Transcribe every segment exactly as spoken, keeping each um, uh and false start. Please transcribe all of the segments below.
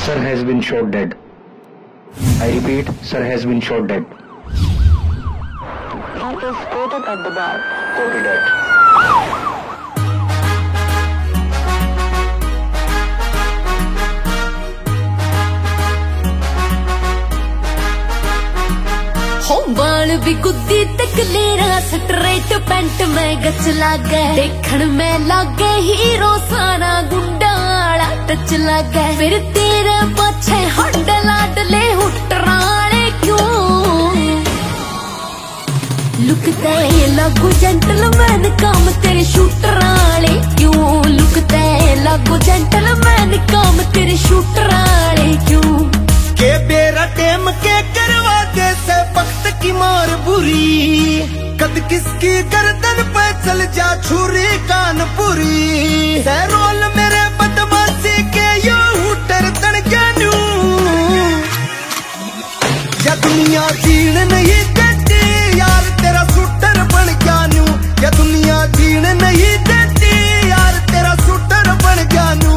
Sir has been shot dead. I repeat, sir has been shot dead. He is quoted at the bar. Copy that. हो बाल भी गुद्दी तक लेरा straight pant में गच लागे देखण में लागे हीरो सारा गुंडा आला टच लागे फिर तेरे पाछे हड लाडले हुटराले क्यों लुकते लागू जेंटलमैन काम तेरे शूटर आले क्यों लुकते लागू जेंटलमैन काम तेरे शूटर आले क्यों के बेरा टेम के करवा दे से वक्त की मार बुरी कद किसकी गर्दन पे चल जा छुरी कानपुरी रोल मेरे बदमाशी के यो हुटर तन जानू या दुनिया जीण नहीं देती यार तेरा शूटर बन जानू या दुनिया जीण नहीं देती यार तेरा शूटर बन जानू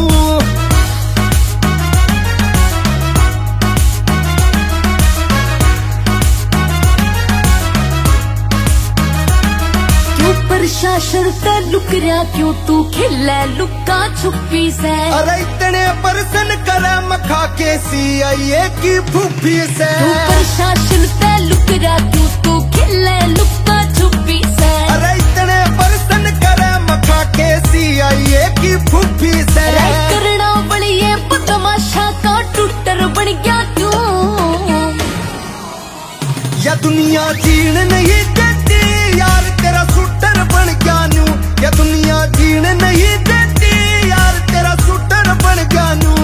प्रशासन ते लुक रहा क्यों तू खिले लुका छुपी से अरे इतने परसन करम खा के सी आई ए की फूफी से तू प्रशासन ते लुक रहा क्यों तू खिले लुका छुपी से अरे इतने परसन करम खा के सी आई ए की फूफी से करना बड़िए बदमाशा का टूटर बन गया क्यों या दुनिया जीण नहीं देती यार तेरा शूटर बन जानू या दुनिया जीण नहीं देती यार तेरा शूटर बन जानू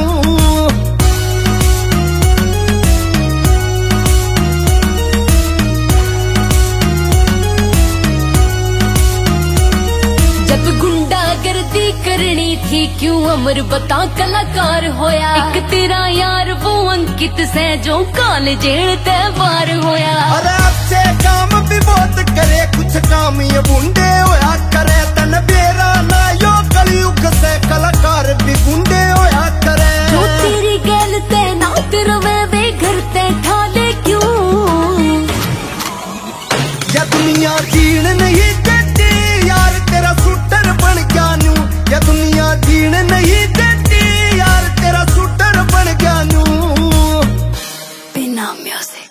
जब गुंडागर्दी करनी थी क्यों अमर बता कलाकार होया एक तेरा यार वो अंकित से जो काल जेल ते बार होया अरे अच्छे काम भी बहुत करे कुछ काम ये बुंडे होया करे तन बेरा ना यो कलयुग से कलाकार भी बुंडे होया करे जो तेरी गैल ते ना तेरा वे घर ते ठाले क्यों या दुनिया जीण नहीं देती यार तेरा शूटर बन जानू या दुनिया जीण नहीं देती यार तेरा शूटर बन जानू बिना म्यूजिक।